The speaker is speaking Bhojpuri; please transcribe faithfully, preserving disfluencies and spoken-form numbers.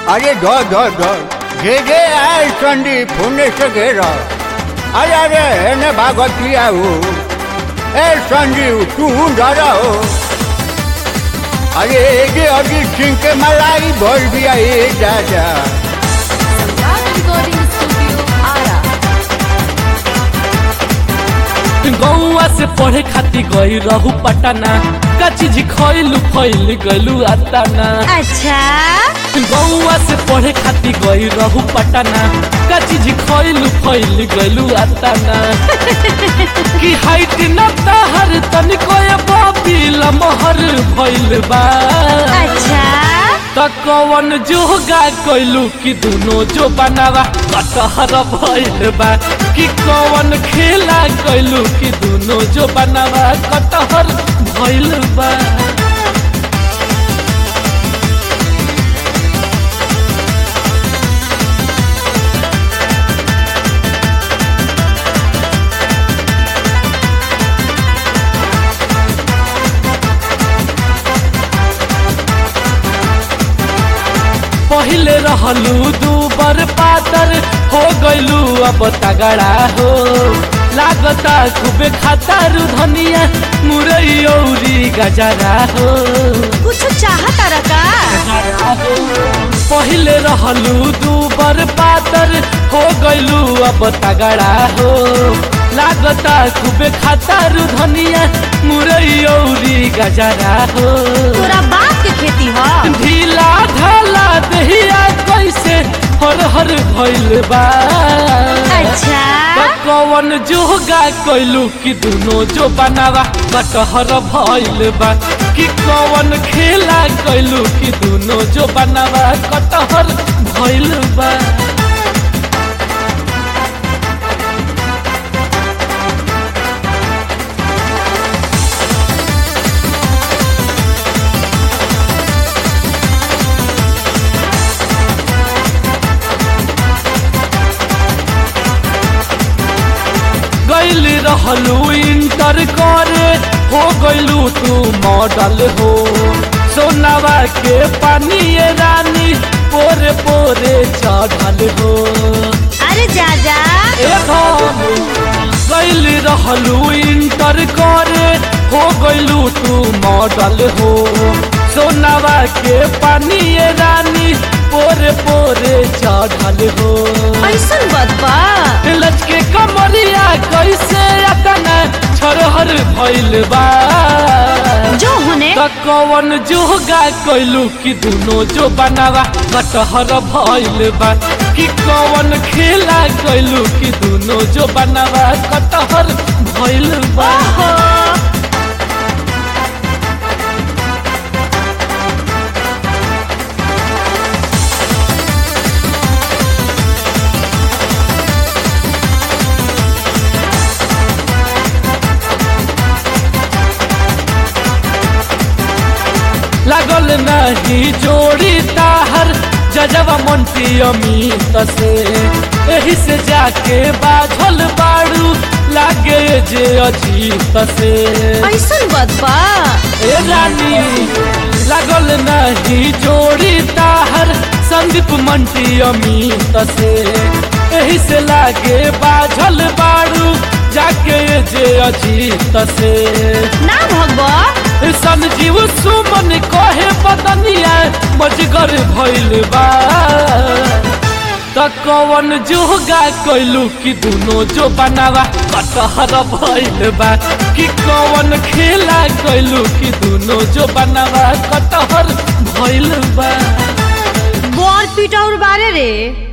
अरे धो धो धो जे जे आए संदीप होने से घेरा। अरे अरे ने भागती आओ ए संजीव तू डरा हो। अरे ये अजीत सिंह के मलाई भर दिया ये दादा। गौआ से पढ़े खाती गई रहू पटना का चीज खैलू फैल गलू आताना। अच्छा गौआ से पढ़े खाती गई रहू पटना का चीज खैलू फैल गलू आताना। कि हाइट न तहर तनिको बाबी लमहर भइल बा। अच्छा त कवन जोगा कैलू कि दुनो जो बनावा कटहर भइल बा। कि कवन खेला कैलू कि दुनो जो बनावा कटहर भइल बा। पहले रहलू दूबर पातर हो गईलू अब तगड़ा हो। लागता खूबे खातारू धनिया मुरई औरी गजरा हो। कुछ चाहता रका पहले रहलू दूबर पातर हो गईलू अब तगड़ा हो। लागता खूबे खातारू धनिया मुरई औरी गजरा हो। तोरा बाप के खेती हो। ढीला ढाला दहिया कैसे हर हर भइल बा। अच्छा त कवन जोगा कैलू कि दुनो जो बनावा कटहर भइल बा। कि कवन खेला कैलू कि दुनो जो बनावा कटहर भइल बा। गैल रहलू इंटर करे हो गैलू तू मॉडल हो। सोनावा के पानी रानी पोरे पोरे चढ़ल हो। अरे जा जा गैल रहलू इंटर करे हो गैलू तू मॉडल हो। सोनावा के पानी रानी पोरे पोरे चढ़ल हो। ऐसन बदबा लचके कमरिया कैसे अतना छरहर भइल बा। जो होने त कवन जोगा कैलू कि दुनो जो बनावा कटहर भइल बा। कि कवन खेला कैलू कि दुनो जो बनावा कटहर भइल बा। लागल नहीं जोड़ी ताहर जजवा मंटी अमित से। एही से जाके बाझल बाड़ू लागे जे अजीत से। ऐसन बदबा ए रानी लागल नहीं जोड़ी ताहर संदीप मंटी अमित से। एही से लागे बाझल बाड़ू जाके जे अजीत से। ना भगवा संजीव सुमन कहे बदनिया मजगर भइल बा। त कवन जोगा कैलू कि दुनो जो बनावा कटहर भइल बा। कि कवन खेला कैलू कि दुनो जो बनावा कटहर भइल बा। बोर पिटौर बारे रे।